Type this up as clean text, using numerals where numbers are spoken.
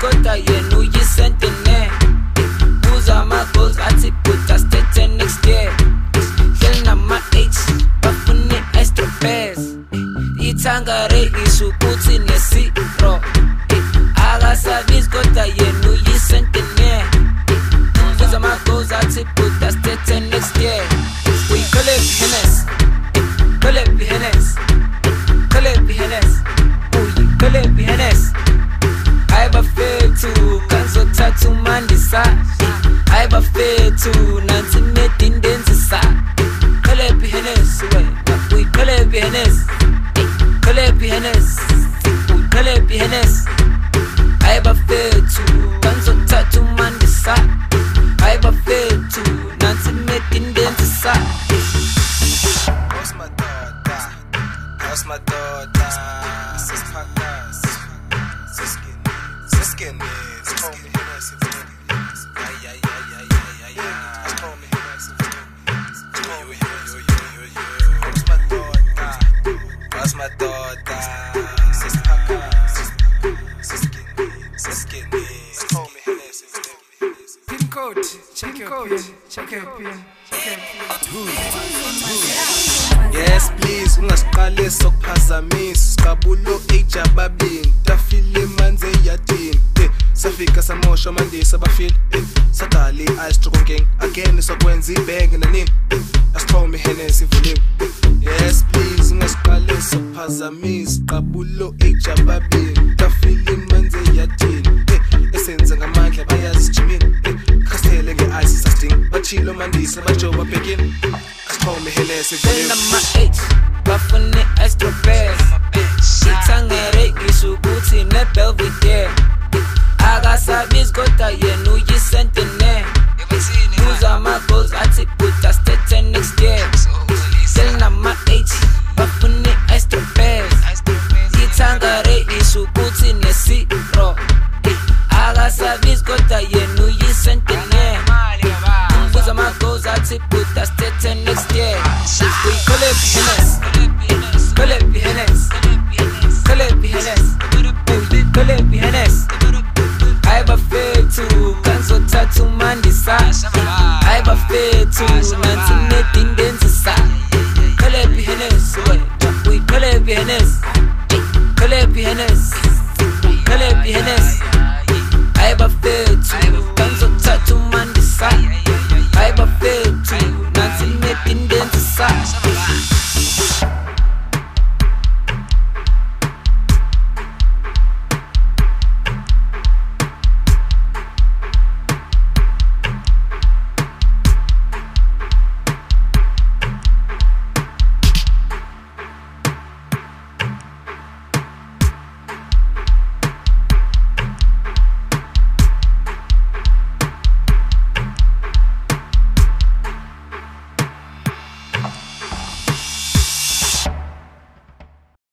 kodwa yena uyisentene buza ama-goals athi bhuda stethe next year hleli nama-H bafune i-strawberries ithanga reyis ukuthi nesiro akasabizi kodwa yena uyisentene buza ama-goals athi bhuda stethe next year uyikhole Hennes khole Hennes khole Hennes uyikhole Hennes ayibafethu kanzothatha umandisa ayibafethu nansi nedindenzisa khole Hennes uyikhole Hennes khole Hennes uyikhole Hennes ayibafethu kanzothatha umandisa ayibafethu nansi nedindenzisa. That's my daughter. Siskin is told me Hennes. That's my daughter. Siskin is told me Hennes. Pin code, check your pin, check your pin. Yes please ungasiqale sokuphazamisa siqabulo ejababini tafile manze yadini safika samosha mandisa bafile sadali iStroke gang again sokwenza ibhenge nanini asithome Hennes ivuliwe. Yes please ungasiqale sokuphazamisa siqabulo ejababini tafile manze yadini esenza ngamandla bayazijimini khastele nge-ice sasting bachilo mandisa bajoba bhekini asithome Hennes ivuliwe. nama-H bafune i-strawberries ithanga reyis ukuthi ne-Belvedere akasabizi kodwa yena uyisentene buza ama-goals athi bhuda stethe next year hleli nama-H bafune i-strawberries ithanga reyis ukuthi nesiro akasabizi kodwa yena uyisentene buza ama-goals athi bhuda stethe next year uyikhole Hennes khole Hennes khole Hennes uyikhole Hennes ayibafethu kanzothatha umandisa ayibafethu nansi nedindenzisa khole Hennes uyikhole Hennes khole Hennes uyikhole Hennes ayibafethu kanzothatha umandisa ayibafethu nansi nedindenzisa